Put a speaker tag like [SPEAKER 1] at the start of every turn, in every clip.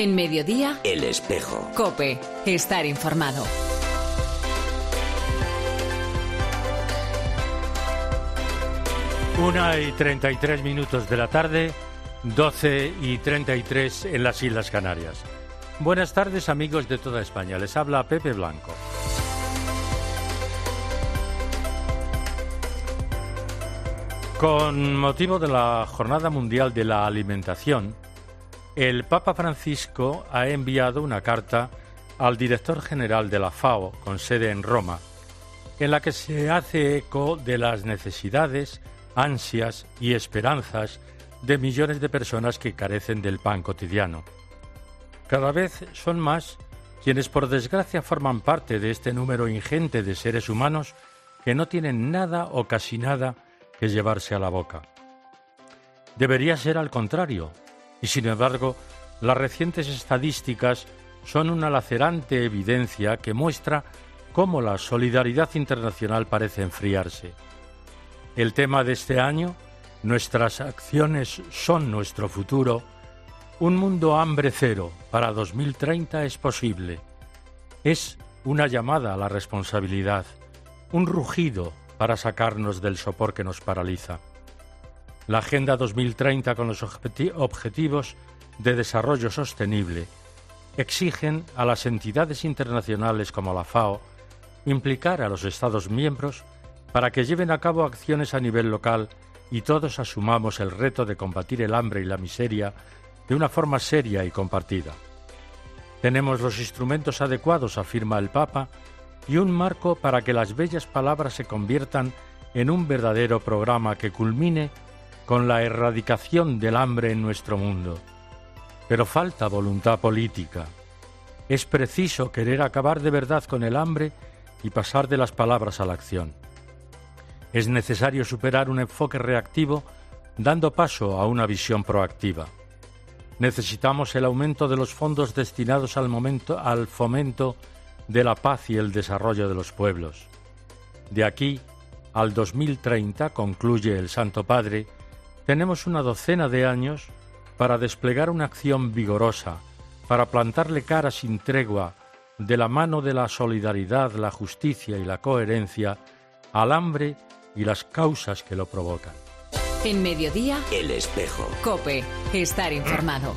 [SPEAKER 1] En Mediodía,
[SPEAKER 2] El Espejo.
[SPEAKER 1] COPE. Estar informado.
[SPEAKER 3] Una y 33 minutos de la tarde, 12:33 en las Islas Canarias. Buenas tardes, amigos de toda España. Les habla Pepe Blanco. Con motivo de la Jornada Mundial de la Alimentación, el Papa Francisco ha enviado una carta al director general de la FAO, con sede en Roma, en la que se hace eco de las necesidades, ansias y esperanzas de millones de personas que carecen del pan cotidiano. Cada vez son más quienes, por desgracia, forman parte de este número ingente de seres humanos que no tienen nada o casi nada que llevarse a la boca. Debería ser al contrario, y sin embargo, las recientes estadísticas son una lacerante evidencia que muestra cómo la solidaridad internacional parece enfriarse. El tema de este año, nuestras acciones son nuestro futuro, un mundo hambre cero para 2030 es posible. Es una llamada a la responsabilidad, un rugido para sacarnos del sopor que nos paraliza. La Agenda 2030 con los objetivos de desarrollo sostenible exigen a las entidades internacionales como la FAO implicar a los Estados miembros para que lleven a cabo acciones a nivel local y todos asumamos el reto de combatir el hambre y la miseria de una forma seria y compartida. Tenemos los instrumentos adecuados, afirma el Papa, y un marco para que las bellas palabras se conviertan en un verdadero programa que culmine con la erradicación del hambre en nuestro mundo. Pero falta voluntad política. Es preciso querer acabar de verdad con el hambre y pasar de las palabras a la acción. Es necesario superar un enfoque reactivo dando paso a una visión proactiva. Necesitamos el aumento de los fondos destinados al fomento de la paz y el desarrollo de los pueblos. De aquí al 2030, concluye el Santo Padre, tenemos una docena de años para desplegar una acción vigorosa, para plantarle cara sin tregua, de la mano de la solidaridad, la justicia y la coherencia, al hambre y las causas que lo provocan.
[SPEAKER 1] En Mediodía,
[SPEAKER 2] El Espejo.
[SPEAKER 1] COPE. Estar informado.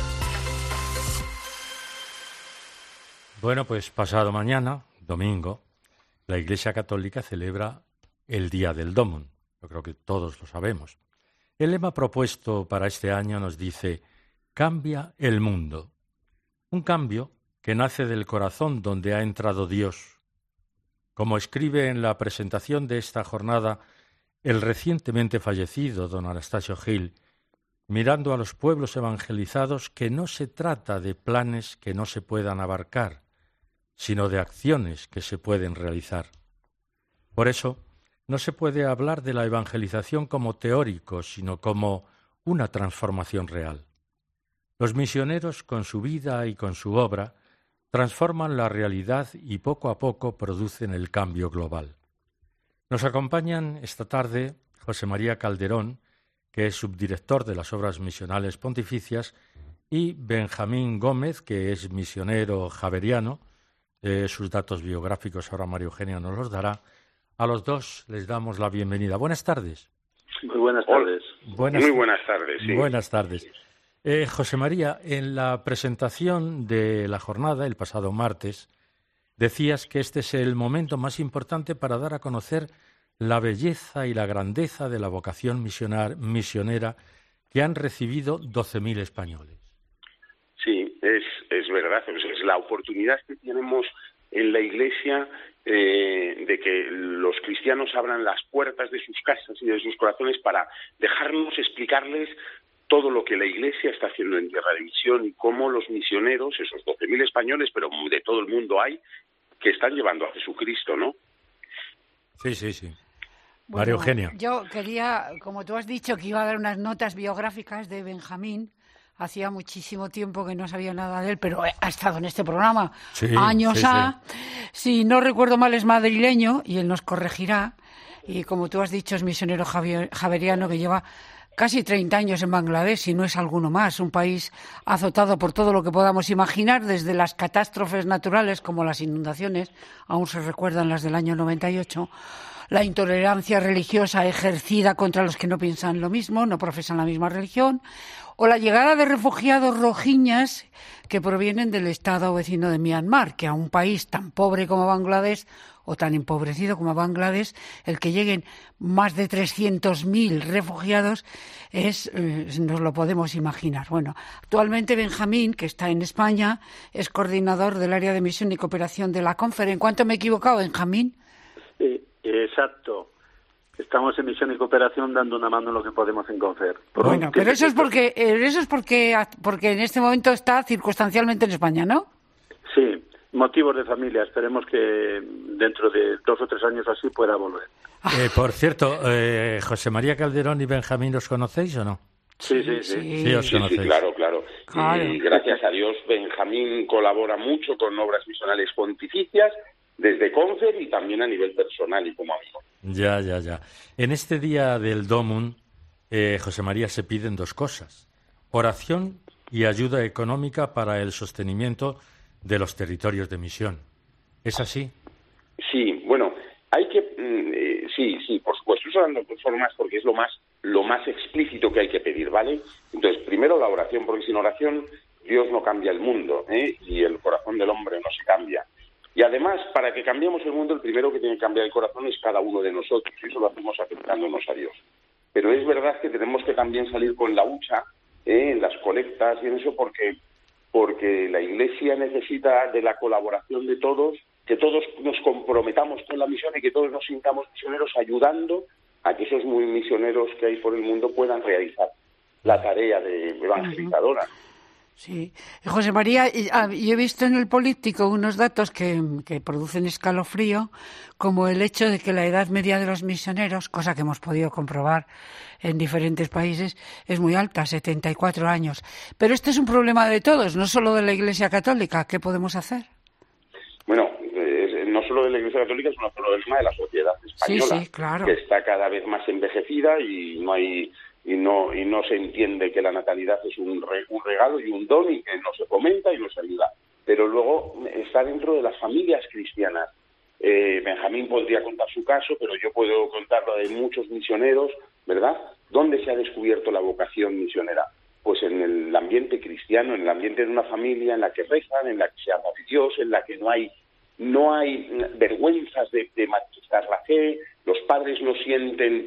[SPEAKER 3] Bueno, pues pasado mañana, domingo, la Iglesia Católica celebra el Día del Dómun. Yo creo que todos lo sabemos. El lema propuesto para este año nos dice: cambia el mundo. Un cambio que nace del corazón donde ha entrado Dios. Como escribe en la presentación de esta jornada el recientemente fallecido don Anastasio Gil, mirando a los pueblos evangelizados, que no se trata de planes que no se puedan abarcar, sino de acciones que se pueden realizar. Por eso, no se puede hablar de la evangelización como teórico, sino como una transformación real. Los misioneros, con su vida y con su obra, transforman la realidad y poco a poco producen el cambio global. Nos acompañan esta tarde José María Calderón, que es subdirector de las Obras Misionales Pontificias, y Benjamín Gómez, que es misionero javeriano. Sus datos biográficos ahora María Eugenia nos los dará. A los dos les damos la bienvenida. Buenas tardes.
[SPEAKER 4] Muy buenas tardes.
[SPEAKER 5] Muy buenas tardes, sí.
[SPEAKER 3] Buenas tardes. José María, en la presentación de la jornada, el pasado martes, decías que este es el momento más importante para dar a conocer la belleza y la grandeza de la vocación misionera que han recibido 12.000 españoles.
[SPEAKER 5] Sí, es verdad. Es la oportunidad que tenemos en la Iglesia de que los cristianos abran las puertas de sus casas y de sus corazones para dejarnos explicarles todo lo que la Iglesia está haciendo en tierra de misión y cómo los misioneros, esos 12.000 españoles, pero de todo el mundo hay, que están llevando a Jesucristo, ¿no?
[SPEAKER 3] Sí, sí, sí.
[SPEAKER 6] Bueno,
[SPEAKER 3] María Eugenia.
[SPEAKER 6] Yo quería, como tú has dicho, que iba a dar unas notas biográficas de Benjamín. Hacía muchísimo tiempo que no sabía nada de él, pero ha estado en este programa años. Si no recuerdo mal, es madrileño y él nos corregirá. Y como tú has dicho, es misionero javeriano que lleva casi 30 años en Bangladesh, si no es alguno más, un país azotado por todo lo que podamos imaginar, desde las catástrofes naturales como las inundaciones, aún se recuerdan las del año 98, la intolerancia religiosa ejercida contra los que no piensan lo mismo, no profesan la misma religión, o la llegada de refugiados rohinyas que provienen del estado vecino de Myanmar, que a un país tan pobre como Bangladesh o tan empobrecido como Bangladesh, el que lleguen más de 300.000 refugiados nos lo podemos imaginar. Bueno, actualmente Benjamín, que está en España, es coordinador del área de misión y cooperación de la CONFER. ¿En cuánto me he equivocado, Benjamín?
[SPEAKER 2] Exacto. Estamos en misión y cooperación dando una mano en lo que podemos en CONFER.
[SPEAKER 6] Bueno, pero eso es porque en este momento está circunstancialmente en España, ¿no?
[SPEAKER 2] Sí, motivos de familia. Esperemos que dentro de 2 o 3 años así pueda volver.
[SPEAKER 3] Por cierto, José María Calderón y Benjamín, ¿os conocéis o no?
[SPEAKER 2] Sí.
[SPEAKER 3] Sí, os conocéis.
[SPEAKER 5] Sí, claro. Y gracias a Dios, Benjamín colabora mucho con obras misionales pontificias, desde CONFER y también a nivel personal y como amigo.
[SPEAKER 3] Ya. En este día del Domun, José María, se piden 2 cosas: oración y ayuda económica para el sostenimiento de los territorios de misión. ¿Es así?
[SPEAKER 5] Sí, bueno, hay que... sí, por supuesto, eso dando formas porque es lo más explícito que hay que pedir, ¿vale? Entonces, primero la oración, porque sin oración Dios no cambia el mundo, y el corazón del hombre no se cambia. Y además, para que cambiemos el mundo, el primero que tiene que cambiar el corazón es cada uno de nosotros, y eso lo hacemos acercándonos a Dios. Pero es verdad que tenemos que también salir con la hucha, en las colectas y en eso, porque la Iglesia necesita de la colaboración de todos, que todos nos comprometamos con la misión y que todos nos sintamos misioneros, ayudando a que esos muy misioneros que hay por el mundo puedan realizar la tarea de evangelizadora.
[SPEAKER 6] Sí. José María, yo he visto en El Político unos datos que producen escalofrío, como el hecho de que la edad media de los misioneros, cosa que hemos podido comprobar en diferentes países, es muy alta, 74 años. Pero este es un problema de todos, no solo de la Iglesia Católica. ¿Qué podemos hacer?
[SPEAKER 5] Bueno, no solo de la Iglesia Católica, es un problema de la sociedad española,
[SPEAKER 6] sí, claro,
[SPEAKER 5] que está cada vez más envejecida y no se entiende que la natalidad es un regalo y un don y que no se fomenta y no se ayuda. Pero luego está dentro de las familias cristianas. Benjamín podría contar su caso, pero yo puedo contar lo de muchos misioneros, ¿verdad? ¿Dónde se ha descubierto la vocación misionera? Pues en el ambiente cristiano, en el ambiente de una familia en la que rezan, en la que se ama de Dios, en la que no hay vergüenzas de manifestar la fe. Los padres no sienten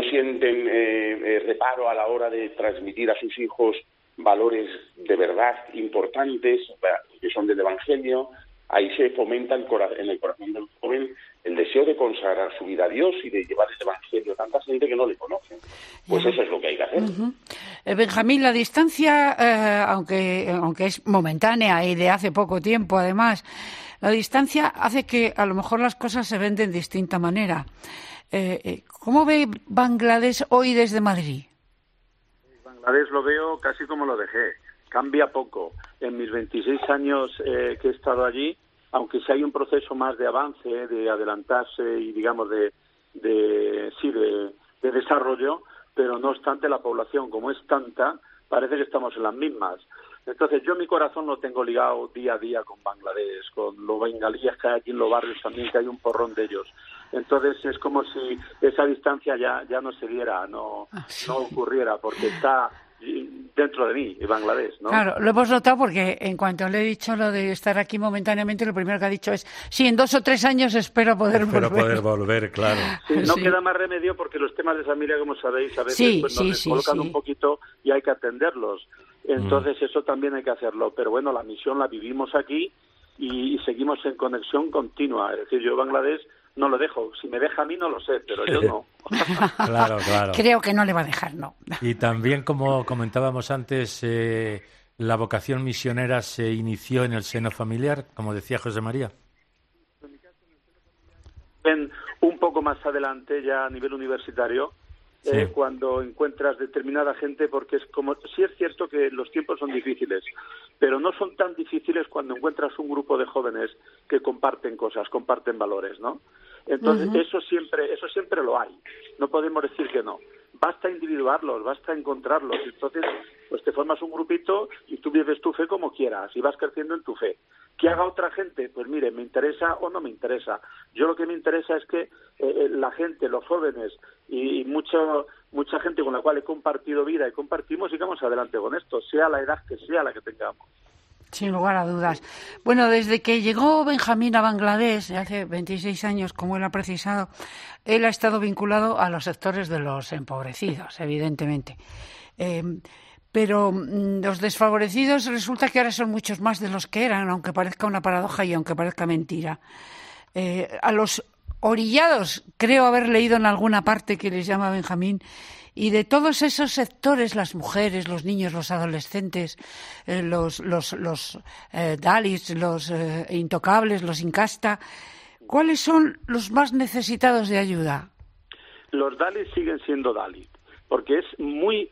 [SPEAKER 5] reparo a la hora de transmitir a sus hijos valores de verdad importantes que son del Evangelio. Ahí se fomenta en el corazón del joven el deseo de consagrar su vida a Dios y de llevar el Evangelio a tanta gente que no le conoce. Pues eso es lo que hay que hacer.
[SPEAKER 6] Benjamín, la distancia, aunque es momentánea y de hace poco tiempo, además, la distancia hace que a lo mejor las cosas se ven de distinta manera. ¿Cómo ve Bangladesh hoy desde Madrid?
[SPEAKER 2] Bangladesh lo veo casi como lo dejé. Cambia poco. En mis 26 años que he estado allí, aunque sí hay un proceso más de avance, de adelantarse y digamos de desarrollo, pero no obstante la población, como es tanta, parece que estamos en las mismas. Entonces yo mi corazón lo tengo ligado día a día con Bangladesh, con los bengalíes que hay aquí en los barrios también, que hay un porrón de ellos. Entonces es como si esa distancia ya no se diera, no ocurriera, porque está dentro de mí, Bangladesh, ¿no?
[SPEAKER 6] Claro, lo hemos notado porque en cuanto le he dicho lo de estar aquí momentáneamente, lo primero que ha dicho es, sí, en 2 o 3 años espero poder
[SPEAKER 3] volver, claro.
[SPEAKER 2] Sí, no queda más remedio porque los temas de familia, como sabéis, a veces nos descolocan un poquito y hay que atenderlos. Entonces eso también hay que hacerlo. Pero bueno, la misión la vivimos aquí y seguimos en conexión continua. Es decir, yo Bangladesh no lo dejo. Si me deja a mí no lo sé, pero yo no.
[SPEAKER 3] Claro.
[SPEAKER 6] Creo que no le va a dejar, no.
[SPEAKER 3] Y también, como comentábamos antes, la vocación misionera se inició en el seno familiar, como decía José María.
[SPEAKER 2] Un poco más adelante, ya a nivel universitario, cuando encuentras determinada gente, porque es como, sí es cierto que los tiempos son difíciles, pero no son tan difíciles cuando encuentras un grupo de jóvenes que comparten cosas, comparten valores, ¿no? Entonces eso siempre lo hay, no podemos decir que no. basta individuarlos, basta encontrarlos. Entonces, pues te formas un grupito y tú vives tu fe como quieras y vas creciendo en tu fe. ¿Qué haga otra gente? Pues mire, me interesa o no me interesa. Yo lo que me interesa es que la gente, los jóvenes y mucha gente con la cual he compartido vida y compartimos, sigamos adelante con esto, sea la edad que sea la que tengamos.
[SPEAKER 6] Sin lugar a dudas. Bueno, desde que llegó Benjamín a Bangladesh, hace 26 años, como él ha precisado, él ha estado vinculado a los sectores de los empobrecidos, evidentemente. Pero los desfavorecidos resulta que ahora son muchos más de los que eran, aunque parezca una paradoja y aunque parezca mentira. A los orillados, creo haber leído en alguna parte que les llama Benjamín, y de todos esos sectores, las mujeres, los niños, los adolescentes, los Dalits, los intocables, los incasta, ¿cuáles son los más necesitados de ayuda?
[SPEAKER 2] Los Dalits siguen siendo Dalits, porque es muy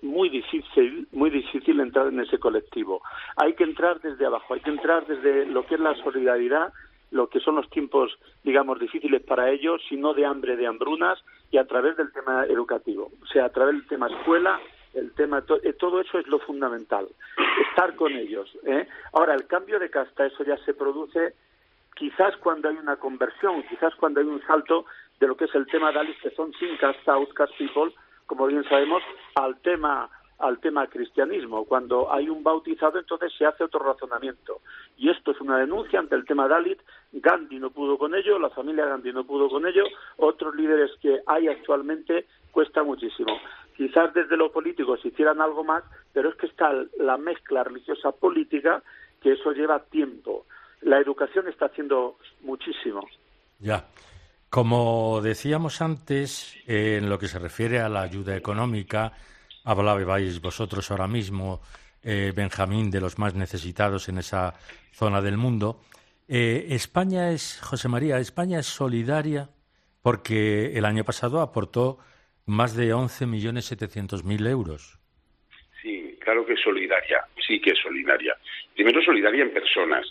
[SPEAKER 2] difícil entrar en ese colectivo. Hay que entrar desde abajo, hay que entrar desde lo que es la solidaridad, lo que son los tiempos, digamos, difíciles para ellos, sino de hambre, de hambrunas, y a través del tema educativo. O sea, a través del tema escuela, el tema todo eso es lo fundamental, estar con ellos. Ahora, el cambio de casta, eso ya se produce quizás cuando hay una conversión, quizás cuando hay un salto de lo que es el tema Dalit, que son sin casta, outcast people, como bien sabemos, al tema cristianismo. Cuando hay un bautizado, entonces se hace otro razonamiento. Y esto es una denuncia ante el tema Dalit. Gandhi no pudo con ello, la familia Gandhi no pudo con ello, otros líderes que hay actualmente cuesta muchísimo. Quizás desde lo político se hicieran algo más, pero es que está la mezcla religiosa política, que eso lleva tiempo. La educación está haciendo muchísimo.
[SPEAKER 3] Ya. Como decíamos antes, en lo que se refiere a la ayuda económica, hablabais vosotros ahora mismo, Benjamín, de los más necesitados en esa zona del mundo. España es solidaria porque el año pasado aportó más de 11.700.000 euros.
[SPEAKER 5] Sí, claro que es solidaria, sí que es solidaria. Primero, solidaria en personas.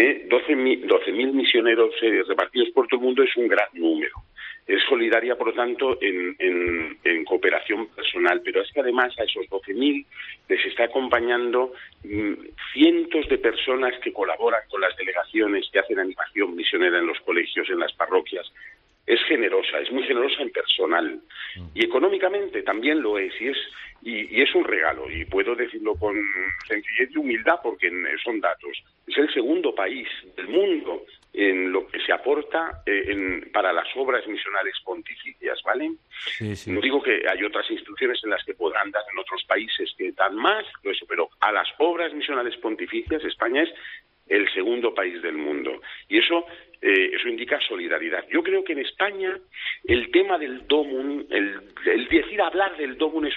[SPEAKER 5] 12.000 misioneros repartidos por todo el mundo es un gran número. Es solidaria, por lo tanto, en cooperación personal, pero es que además a esos 12.000 les está acompañando cientos de personas que colaboran con las delegaciones, que hacen animación misionera en los colegios, en las parroquias. Es generosa, es muy generosa en personal. Y económicamente también lo es, y es un regalo, y puedo decirlo con sencillez y humildad porque son datos. Es el segundo país del mundo en lo que se aporta para las obras misionales pontificias, ¿vale? Sí. No digo que hay otras instituciones en las que podrán dar en otros países que dan más, pero a las obras misionales pontificias España es el segundo país del mundo. Y eso indica solidaridad. Yo creo que en España el tema del DOMUN, el decir hablar del DOMUN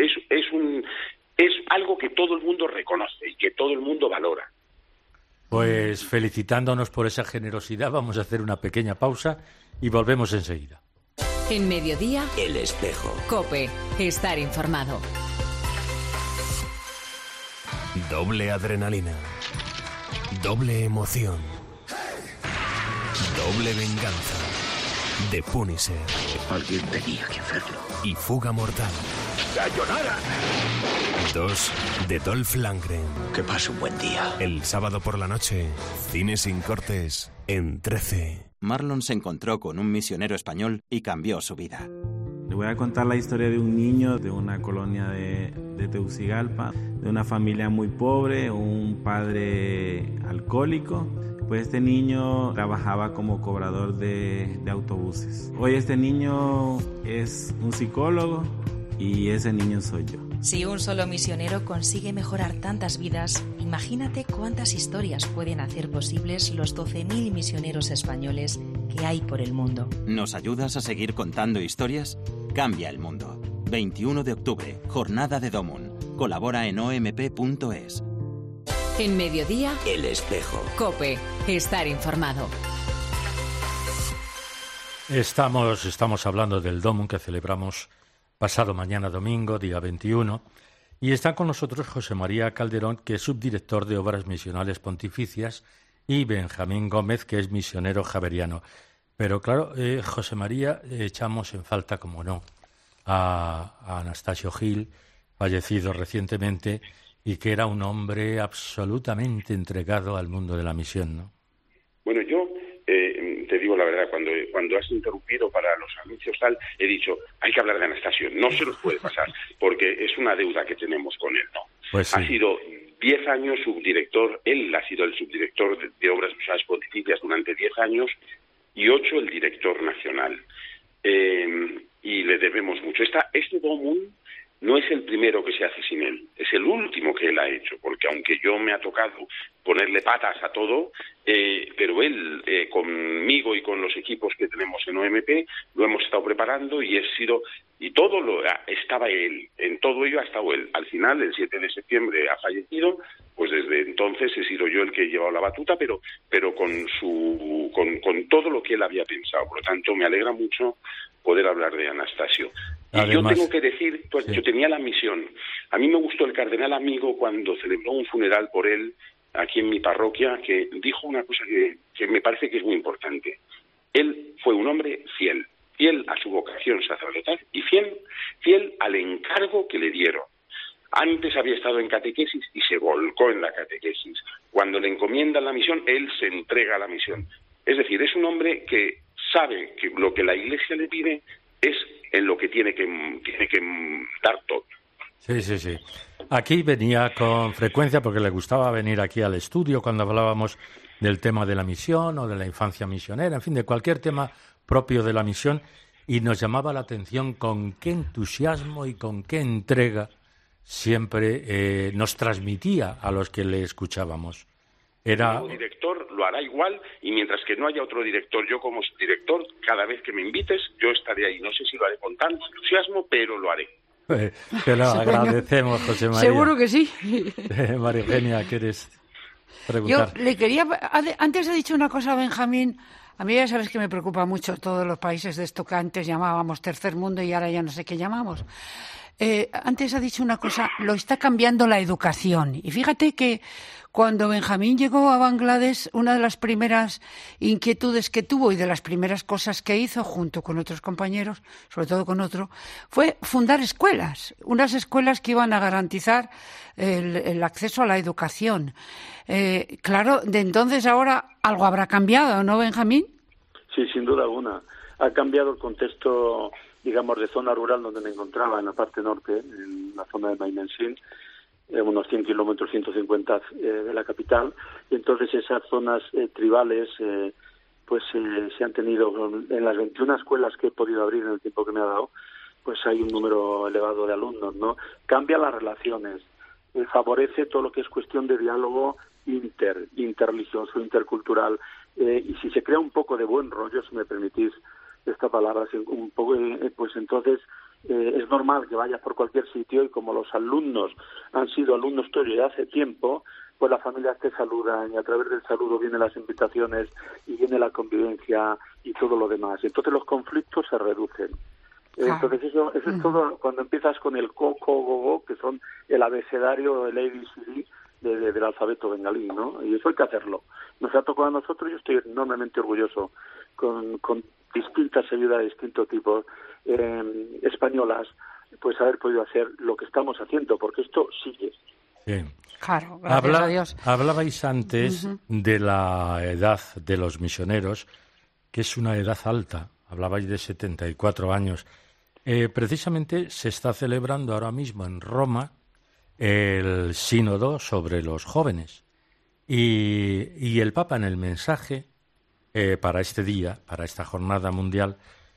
[SPEAKER 5] es algo que todo el mundo reconoce y que todo el mundo valora.
[SPEAKER 3] Pues felicitándonos por esa generosidad, vamos a hacer una pequeña pausa y volvemos enseguida.
[SPEAKER 1] En Mediodía,
[SPEAKER 4] El Espejo.
[SPEAKER 1] COPE, estar informado.
[SPEAKER 4] Doble adrenalina. Doble emoción. Doble venganza. The Punisher.
[SPEAKER 7] Alguien tenía que hacerlo.
[SPEAKER 4] Y Fuga Mortal.
[SPEAKER 7] ¡Sayonara!
[SPEAKER 4] 2 de Dolph Lundgren.
[SPEAKER 7] Que pase un buen día.
[SPEAKER 4] El sábado por la noche, Cine sin cortes, en 13.
[SPEAKER 8] Marlon se encontró con un misionero español y cambió su vida.
[SPEAKER 9] Le voy a contar la historia de un niño de una colonia de Tegucigalpa, de una familia muy pobre, un padre alcohólico. Pues este niño trabajaba como cobrador de autobuses. Hoy este niño es un psicólogo y ese niño soy yo.
[SPEAKER 10] Si un solo misionero consigue mejorar tantas vidas, imagínate cuántas historias pueden hacer posibles los 12.000 misioneros españoles que hay por el mundo.
[SPEAKER 8] ¿Nos ayudas a seguir contando historias? Cambia el mundo. 21 de octubre, Jornada de DOMUN. Colabora en omp.es.
[SPEAKER 1] En Mediodía,
[SPEAKER 4] El Espejo.
[SPEAKER 1] COPE, estar informado.
[SPEAKER 3] Estamos hablando del DOMUN que celebramos pasado mañana domingo, día 21, y está con nosotros José María Calderón, que es subdirector de Obras Misionales Pontificias, y Benjamín Gómez, que es misionero javeriano. Pero claro, José María, echamos en falta, como no, a Anastasio Gil, fallecido recientemente, y que era un hombre absolutamente entregado al mundo de la misión, ¿no?
[SPEAKER 5] Bueno, yo te digo la verdad, cuando has interrumpido para los anuncios tal, he dicho, hay que hablar de Anastasio, no se nos puede pasar, porque es una deuda que tenemos con él, ¿no?
[SPEAKER 3] Pues sí.
[SPEAKER 5] Ha sido 10 años subdirector, él ha sido el subdirector de Obras Misionales Pontificias durante 10 años y 8 el director nacional. Y le debemos mucho. Este DOMUN no es el primero que se hace sin él, es el último que él ha hecho, porque aunque yo me ha tocado ponerle patas a todo, pero él, conmigo y con los equipos que tenemos en OMP, lo hemos estado preparando y estaba él, en todo ello ha estado él. Al final, el 7 de septiembre ha fallecido, pues desde entonces he sido yo el que he llevado la batuta, pero con todo lo que él había pensado. Por lo tanto, me alegra mucho poder hablar de Anastasio. Y además, yo tengo que decir, pues sí, yo tenía la misión. A mí me gustó el cardenal Amigo cuando celebró un funeral por él aquí en mi parroquia, que dijo una cosa que me parece que es muy importante. Él fue un hombre fiel a su vocación sacerdotal y fiel al encargo que le dieron. Antes había estado en catequesis y se volcó en la catequesis. Cuando le encomiendan la misión, él se entrega a la misión. Es decir, es un hombre que sabe que lo que la Iglesia le pide es en lo que tiene que dar todo.
[SPEAKER 3] Sí. Aquí venía con frecuencia porque le gustaba venir aquí al estudio cuando hablábamos del tema de la misión o de la infancia misionera, en fin, de cualquier tema propio de la misión, y nos llamaba la atención con qué entusiasmo y con qué entrega siempre nos transmitía a los que le escuchábamos.
[SPEAKER 5] El director lo hará igual, y mientras que no haya otro director, yo como director, cada vez que me invites, yo estaré ahí. No sé si lo haré con tanto entusiasmo, pero lo haré.
[SPEAKER 3] Te lo agradecemos, José María.
[SPEAKER 6] Seguro que sí.
[SPEAKER 3] María Eugenia, ¿quieres preguntar?
[SPEAKER 6] Yo le quería... Antes he dicho una cosa, Benjamín. A mí ya sabes que me preocupa mucho todos los países de esto que antes llamábamos tercer mundo y ahora ya no sé qué llamamos. Antes ha dicho una cosa, lo está cambiando la educación. Y fíjate que cuando Benjamín llegó a Bangladesh, una de las primeras inquietudes que tuvo y de las primeras cosas que hizo, junto con otros compañeros, sobre todo con otro, fue fundar escuelas, unas escuelas que iban a garantizar el acceso a la educación. Claro, de entonces ahora algo habrá cambiado, ¿no, Benjamín?
[SPEAKER 2] Sí, sin duda alguna. Ha cambiado el contexto, digamos, de zona rural donde me encontraba, en la parte norte, en la zona de Mymensingh, unos 100 kilómetros, 150 de la capital, y entonces esas zonas tribales se han tenido, en las 21 escuelas que he podido abrir en el tiempo que me ha dado, pues hay un número elevado de alumnos, ¿no? Cambia las relaciones, favorece todo lo que es cuestión de diálogo interreligioso, intercultural, y si se crea un poco de buen rollo, si me permitís esta palabra, un poco, pues entonces es normal que vayas por cualquier sitio y como los alumnos han sido alumnos tuyos de hace tiempo, pues las familias te saludan y a través del saludo vienen las invitaciones y viene la convivencia y todo lo demás. Entonces los conflictos se reducen. Entonces eso es todo cuando empiezas con el go, que son el abecedario, el ABCD del alfabeto bengalí, ¿no? Y eso hay que hacerlo. Nos ha tocado a nosotros, yo estoy enormemente orgulloso con distintas ayudas de distintos tipos españolas, pues haber podido hacer lo que estamos haciendo, porque esto sigue.
[SPEAKER 3] Bien.
[SPEAKER 6] Claro, gracias a Dios.
[SPEAKER 3] Hablabais antes de la edad de los misioneros, que es una edad alta. Hablabais de 74 años. Precisamente se está celebrando ahora mismo en Roma el sínodo sobre los jóvenes. Y el Papa en el mensaje para este día, para esta jornada mundial,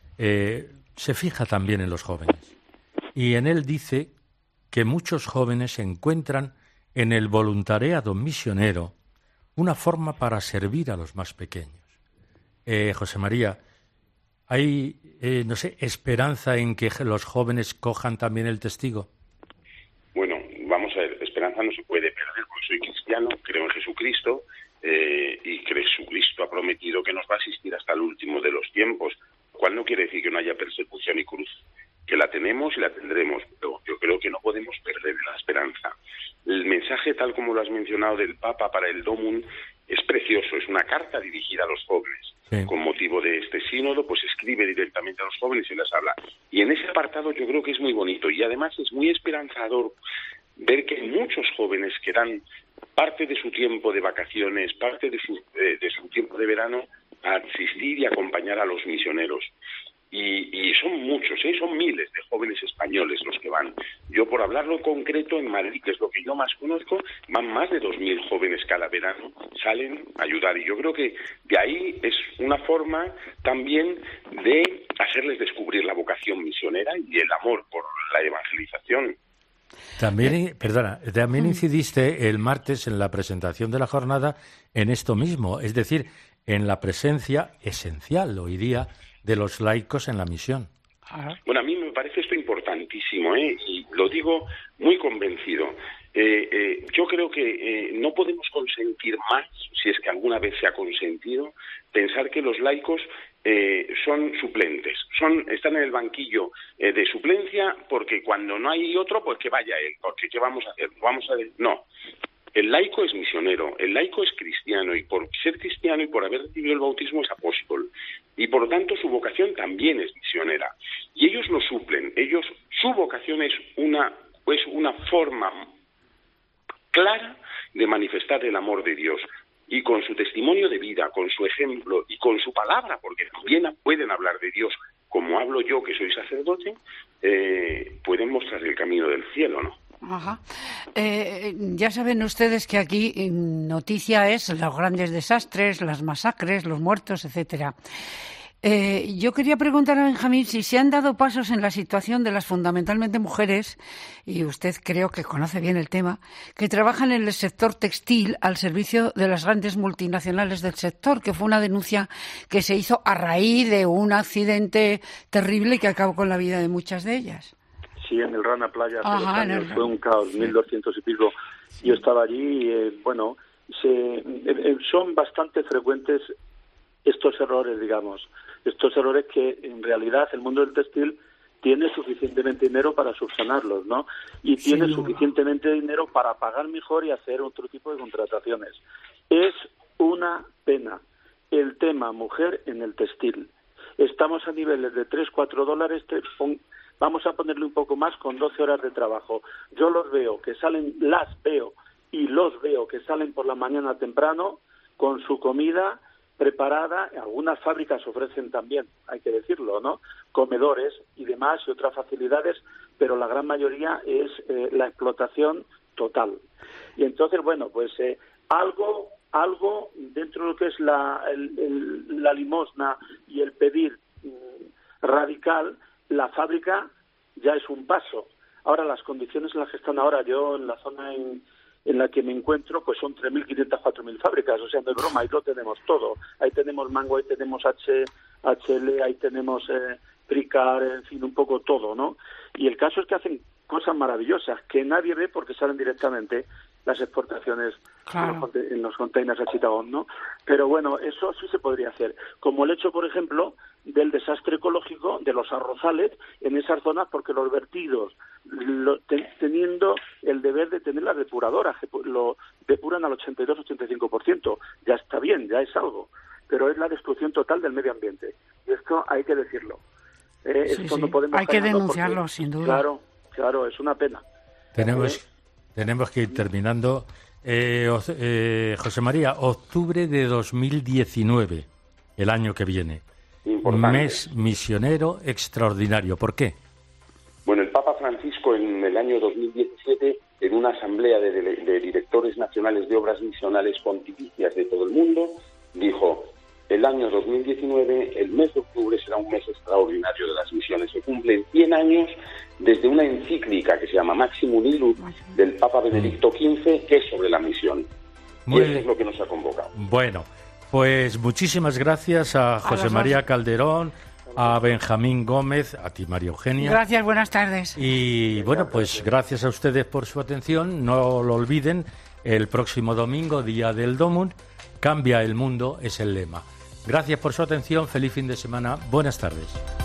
[SPEAKER 3] se fija también en los jóvenes. Y en él dice que muchos jóvenes encuentran en el voluntariado misionero una forma para servir a los más pequeños. José María, ¿hay, esperanza en que los jóvenes cojan también el testigo?
[SPEAKER 5] Bueno, vamos a ver, esperanza no se puede perder porque soy cristiano, creo en Jesucristo y que Jesucristo ha prometido que nos va a asistir hasta el último de los tiempos, lo cual no quiere decir que no haya persecución y cruz, que la tenemos y la tendremos, pero yo creo que no podemos perder la esperanza. El mensaje, tal como lo has mencionado, del Papa para el DOMUN es precioso, es una carta dirigida a los jóvenes. Sí. Con motivo de este sínodo, pues escribe directamente a los jóvenes y les habla. Y en ese apartado yo creo que es muy bonito y además es muy esperanzador ver que muchos jóvenes que dan parte de su tiempo de vacaciones, parte de su tiempo de verano a asistir y acompañar a los misioneros. Y son muchos, son miles de jóvenes españoles los que van. Yo, por hablarlo en concreto, en Madrid, que es lo que yo más conozco, van más de 2.000 jóvenes cada verano, salen a ayudar. Y yo creo que de ahí es una forma también de hacerles descubrir la vocación misionera y el amor por la evangelización.
[SPEAKER 3] También incidiste el martes en la presentación de la jornada en esto mismo, es decir, en la presencia esencial hoy día de los laicos en la misión.
[SPEAKER 5] Bueno, a mí me parece esto importantísimo, y lo digo muy convencido. Yo creo que no podemos consentir más, si es que alguna vez se ha consentido, pensar que los laicos son suplentes, están en el banquillo de suplencia porque cuando no hay otro, pues que vaya él, porque ¿qué vamos a hacer? No. El laico es misionero, el laico es cristiano, y por ser cristiano y por haber recibido el bautismo es apóstol, y por lo tanto su vocación también es misionera, y ellos lo suplen. Su vocación es una forma clara de manifestar el amor de Dios, y con su testimonio de vida, con su ejemplo y con su palabra, porque también pueden hablar de Dios como hablo yo, que soy sacerdote, pueden mostrar el camino del cielo, ¿no?
[SPEAKER 6] Ajá. Ya saben ustedes que aquí noticia es los grandes desastres, las masacres, los muertos, etcétera. Yo quería preguntar a Benjamín si se han dado pasos en la situación de las fundamentalmente mujeres, y usted creo que conoce bien el tema, que trabajan en el sector textil al servicio de las grandes multinacionales del sector, que fue una denuncia que se hizo a raíz de un accidente terrible que acabó con la vida de muchas de ellas.
[SPEAKER 2] Sí, en el Rana Playa hace 2 años fue un caos, 1.200 y pico. Sí. Yo estaba allí y, son bastante frecuentes estos errores, digamos. Estos errores que, en realidad, el mundo del textil tiene suficientemente dinero para subsanarlos, ¿no? Y tiene suficientemente dinero para pagar mejor y hacer otro tipo de contrataciones. Es una pena el tema mujer en el textil. Estamos a niveles de $3-4, vamos a ponerle un poco más con 12 horas de trabajo. Yo los veo que salen por la mañana temprano con su comida preparada. Algunas fábricas ofrecen también, hay que decirlo, ¿no?, comedores y demás y otras facilidades, pero la gran mayoría es la explotación total. Y entonces, algo dentro de lo que es la limosna y el pedir radical, la fábrica ya es un paso. Ahora, las condiciones en las que están ahora, yo en la zona en la que me encuentro, pues son 3.500, 4.000 fábricas, o sea, no es broma, ahí lo tenemos todo. Ahí tenemos Mango, ahí tenemos HL, ahí tenemos Tricar, en fin, un poco todo, ¿no? Y el caso es que hacen cosas maravillosas que nadie ve porque salen directamente las exportaciones, claro, en los containers a Chittagong, ¿no? Pero bueno, eso sí se podría hacer. Como el hecho, por ejemplo, del desastre ecológico de los arrozales en esas zonas, porque los vertidos, teniendo el deber de tener las depuradoras, que lo depuran al 82-85%, ya está bien, ya es algo, pero es la destrucción total del medio ambiente. Y esto hay que decirlo. Esto no podemos
[SPEAKER 6] hay que denunciarlo, sin duda.
[SPEAKER 2] Claro, es una pena.
[SPEAKER 3] Tenemos que ir terminando. José María, octubre de 2019, el año que viene. Importante. Mes misionero extraordinario. ¿Por qué?
[SPEAKER 5] Bueno, el Papa Francisco en el año 2017, en una asamblea de directores nacionales de obras misionales pontificias de todo el mundo, dijo: el año 2019, el mes de octubre, será un mes extraordinario de las misiones. Se cumplen 100 años desde una encíclica que se llama Maximum Illud del Papa Benedicto XV, que es sobre la misión. Y eso es lo que nos ha convocado.
[SPEAKER 3] Bueno, pues muchísimas gracias a José María Calderón, a Benjamín Gómez, a ti, María Eugenia.
[SPEAKER 6] Gracias, buenas tardes.
[SPEAKER 3] Y bueno, pues gracias a ustedes por su atención. No lo olviden, el próximo domingo, día del Domum, Cambia el mundo es el lema. Gracias por su atención, feliz fin de semana, buenas tardes.